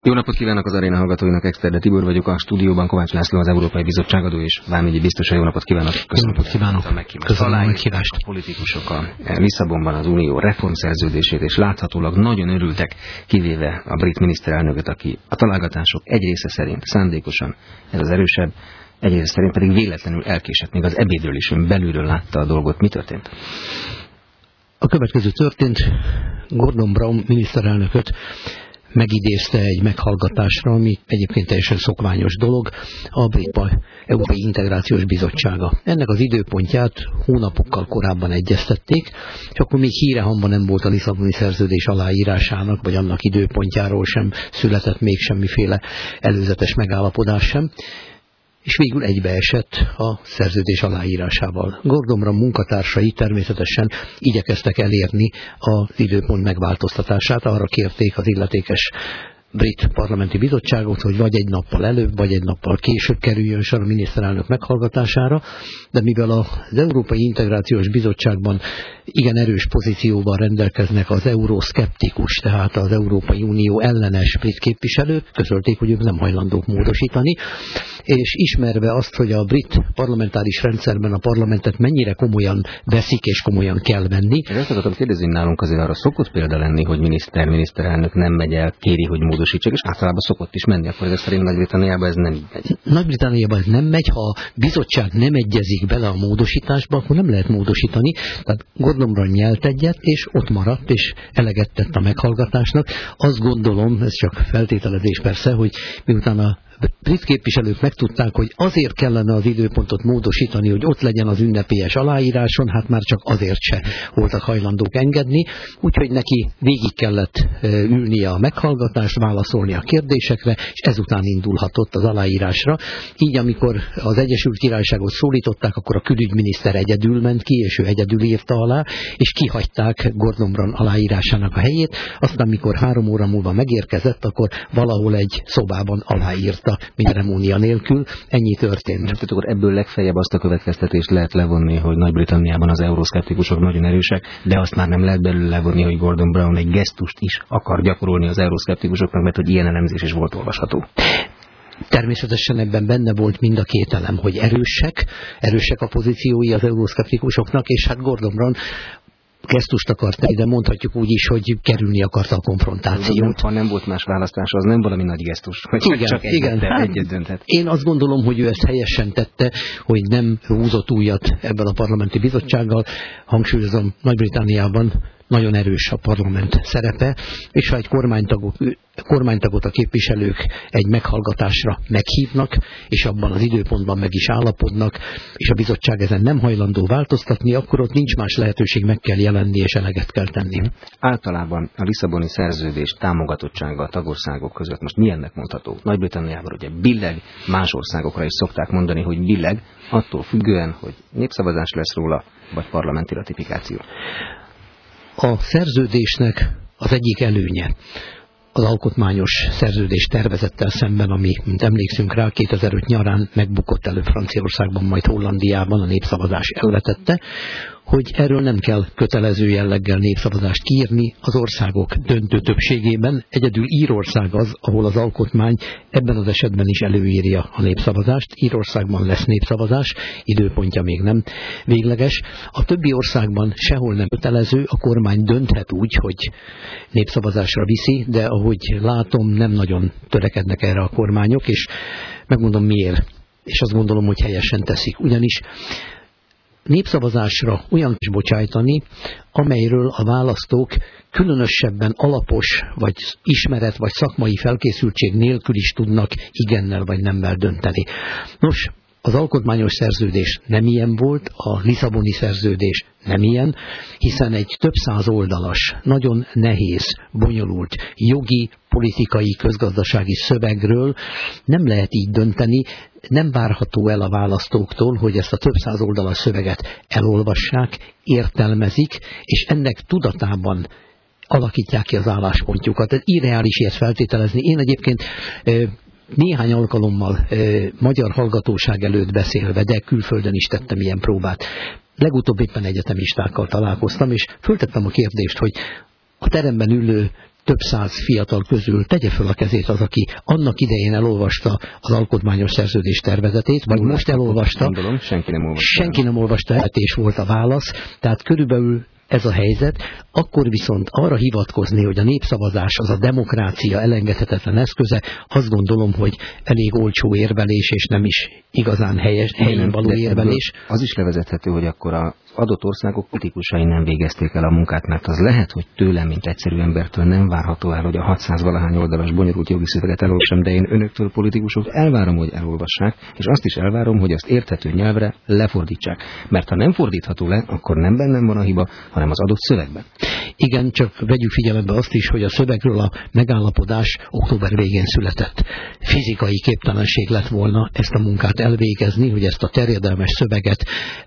Jó napot kívánok az aréna hallgatóinak, Exterde Tibor vagyok, a stúdióban Kovács László, az Európai Bizottság adó és vámügyi biztosa. Jó napot kívánok! Köszönöm, hogy kívánok! Köszönöm a meghívást! A politikusok a Lisszabonban az Unió reformszerződését, és láthatólag nagyon örültek, kivéve a brit miniszterelnököt, aki a találgatások egy része szerint szándékosan, ez az erősebb, egy része szerint pedig véletlenül elkésett, még az ebédről is ön belülről látta a dolgot. Mi történt? A következő történt: Gordon Brown miniszterelnököt megidézte egy meghallgatásra, ami egyébként teljesen szokványos dolog, a brit Európai Integrációs Bizottsága. Ennek az időpontját hónapokkal korábban egyeztették, és akkor még hírehamban nem volt a Lisszaboni szerződés aláírásának, vagy annak időpontjáról sem született még semmiféle előzetes megállapodás sem, és végül egybeesett a szerződés aláírásával. Gordon Brown munkatársai természetesen igyekeztek elérni az időpont megváltoztatását, arra kérték az illetékes brit parlamenti bizottságot, hogy vagy egy nappal előbb, vagy egy nappal később kerüljön sor a miniszterelnök meghallgatására, de mivel az Európai Integrációs Bizottságban igen erős pozícióban rendelkeznek az euroszkeptikus, tehát az Európai Unió ellenes brit képviselők, közölték, hogy ők nem hajlandók módosítani, és ismerve azt, hogy a brit parlamentáris rendszerben a parlamentet mennyire komolyan veszik és komolyan kell venni. Ezt akartam kérdezni, nálunk azért arra szokott példa lenni, hogy miniszterelnök nem megy el, kéri, hogy módosítsak, és általában szokott is menni, akkor ezek szerint Nagy-Britanniában ez nem így megy. Nagy-Britanniában ez nem megy, ha a bizottság nem egyezik bele a módosításba, akkor nem lehet módosítani. Tehát Gordon Brown nyelt egyet, és ott maradt, és eleget tett a meghallgatásnak. Azt gondolom, ez csak feltételezés persze, hogy miután a brit képviselők megtudták, hogy azért kellene az időpontot módosítani, hogy ott legyen az ünnepélyes aláíráson, hát már csak azért se voltak hajlandók engedni, úgyhogy neki végig kellett ülnie a meghallgatást, válaszolni a kérdésekre, és ezután indulhatott az aláírásra. Így amikor az Egyesült Királyságot szólították, akkor a külügyminiszter egyedül ment ki, és ő egyedül írta alá, és kihagyták Gordon Brown aláírásának a helyét. Aztán, mikor 3 óra múlva megérkezett, akkor valahol egy szobában aláírta, ceremónia nélkül. Ennyi történt. Tehát akkor ebből legfeljebb azt a következtetést lehet levonni, hogy Nagy-Britanniában az euroszkeptikusok nagyon erősek, de azt már nem lehet belőle levonni, hogy Gordon Brown egy gesztust is akar gyakorolni az euroszkeptikusoknak, mert hogy ilyen elemzés is volt olvasható. Természetesen ebben benne volt mind a két elem, hogy erősek a pozíciói az euroszkeptikusoknak, és hát Gordon Brown gesztust akart tenni, de mondhatjuk úgy is, hogy kerülni akarta a konfrontációt. Ha nem volt más választás, az nem valami nagy gesztus, hogy igen, csak egyet dönthet. Én azt gondolom, hogy ő ezt helyesen tette, hogy nem húzott újat ebben a parlamenti bizottsággal. Hangsúlyozom, Nagy-Britanniában nagyon erős a parlament szerepe, és ha egy kormánytagot a képviselők egy meghallgatásra meghívnak, és abban az időpontban meg is állapodnak, és a bizottság ezen nem hajlandó változtatni, akkor ott nincs más lehetőség, meg kell jelenni, és eleget kell tenni. Általában a Lisszaboni szerződés támogatottsága a tagországok között most milyennek mondható? Nagy-Britanniában ugye billeg, más országokra is szokták mondani, hogy billeg, attól függően, hogy népszavazás lesz róla, vagy parlamenti ratifikáció. A szerződésnek az egyik előnye az alkotmányos szerződés tervezettel szemben, ami, mint emlékszünk rá, 2005 nyarán megbukott előbb Franciaországban, majd Hollandiában, a népszavazás elvetette, hogy erről nem kell kötelező jelleggel népszavazást kiírni az országok döntő többségében. Egyedül Írország az, ahol az alkotmány ebben az esetben is előírja a népszavazást. Írországban lesz népszavazás, időpontja még nem végleges. A többi országban sehol nem kötelező, a kormány dönthet úgy, hogy népszavazásra viszi, de ahogy látom, nem nagyon törekednek erre a kormányok, és megmondom miért. És azt gondolom, hogy helyesen teszik. Ugyanis népszavazásra olyan is bocsájtani, amelyről a választók különösebben alapos, vagy ismeret, vagy szakmai felkészültség nélkül is tudnak igennel vagy nemmel dönteni. Nos, az alkotmányos szerződés nem ilyen volt, a Lisszaboni szerződés nem ilyen, hiszen egy több száz oldalas, nagyon nehéz, bonyolult jogi, politikai, közgazdasági szövegről nem lehet így dönteni, nem várható el a választóktól, hogy ezt a több száz oldalas szöveget elolvassák, értelmezik, és ennek tudatában alakítják ki az álláspontjukat. Ez irreális ilyet feltételezni. Én egyébként néhány alkalommal magyar hallgatóság előtt beszélve, de külföldön is tettem ilyen próbát. Legutóbb éppen egyetemistákkal találkoztam, és föltettem a kérdést, hogy a teremben ülő több száz fiatal közül tegye föl a kezét az, aki annak idején elolvasta az alkotmányos szerződés tervezetét, vagy most elolvasta. Gondolom, senki nem olvasta, és volt a válasz. Tehát körülbelül ez a helyzet, akkor viszont arra hivatkozni, hogy a népszavazás az a demokrácia elengedhetetlen eszköze, azt gondolom, hogy elég olcsó érvelés, és nem is igazán helyén való érvelés. Az is levezethető, hogy akkor az adott országok politikusai nem végezték el a munkát, mert az lehet, hogy tőlem, mint egyszerű embertől nem várható el, hogy a 600 valahány oldalas bonyolult jogi szöveget elolvassam, de én önöktől, politikusok, elvárom, hogy elolvassák, és azt is elvárom, hogy azt érthető nyelvre lefordítsák. Mert ha nem fordítható le, akkor nem bennem van a hiba, hanem az adott szövegben. Igen, csak vegyük figyelembe azt is, hogy a szövegről a megállapodás október végén született. Fizikai képtelenség lett volna ezt a munkát elvégezni, hogy ezt a terjedelmes szöveget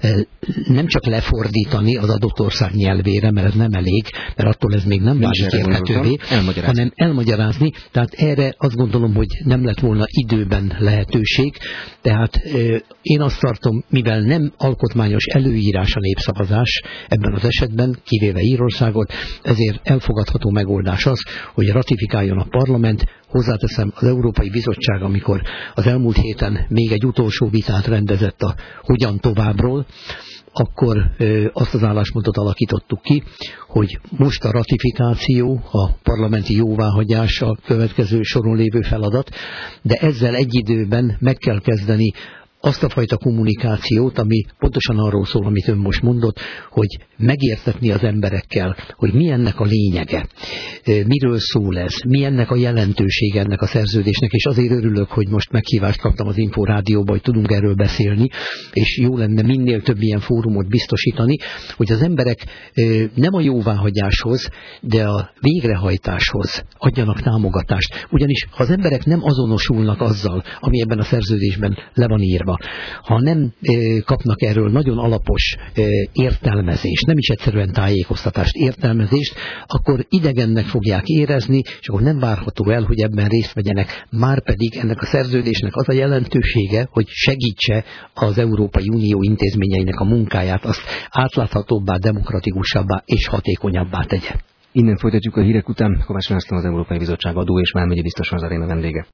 nem csak lefordítani az adott ország nyelvére, mert ez nem elég, mert attól ez még nem válik érthetővé, hanem elmagyarázni. Tehát erre azt gondolom, hogy nem lett volna időben lehetőség. Tehát én azt tartom, mivel nem alkotmányos előírás a népszavazás ebben az esetben, kivéve Írországot, ezért elfogadható megoldás az, hogy ratifikáljon a parlament. Hozzáteszem, az Európai Bizottság, amikor az elmúlt héten még egy utolsó vitát rendezett a hogyan továbbról, akkor azt az álláspontot alakítottuk ki, hogy most a ratifikáció, a parlamenti jóváhagyás a következő soron lévő feladat, de ezzel egy időben meg kell kezdeni azt a fajta kommunikációt, ami pontosan arról szól, amit ön most mondott, hogy megértetni az emberekkel, hogy mi ennek a lényege, miről szól ez, mi ennek a jelentősége ennek a szerződésnek, és azért örülök, hogy most meghívást kaptam az Inforádióba, hogy tudunk erről beszélni, és jó lenne minél több ilyen fórumot biztosítani, hogy az emberek nem a jóváhagyáshoz, de a végrehajtáshoz adjanak támogatást. Ugyanis ha az emberek nem azonosulnak azzal, ami ebben a szerződésben le van írva, ha nem kapnak erről nagyon alapos értelmezést, nem is egyszerűen tájékoztatást, értelmezést, akkor idegennek fogják érezni, és akkor nem várható el, hogy ebben részt vegyenek. Márpedig ennek a szerződésnek az a jelentősége, hogy segítse az Európai Unió intézményeinek a munkáját, azt átláthatóbbá, demokratikusabbá és hatékonyabbá tegye. Innen folytatjuk a hírek után. Kovács László, az Európai Bizottság adó és vámügyi biztos az aréna vendége.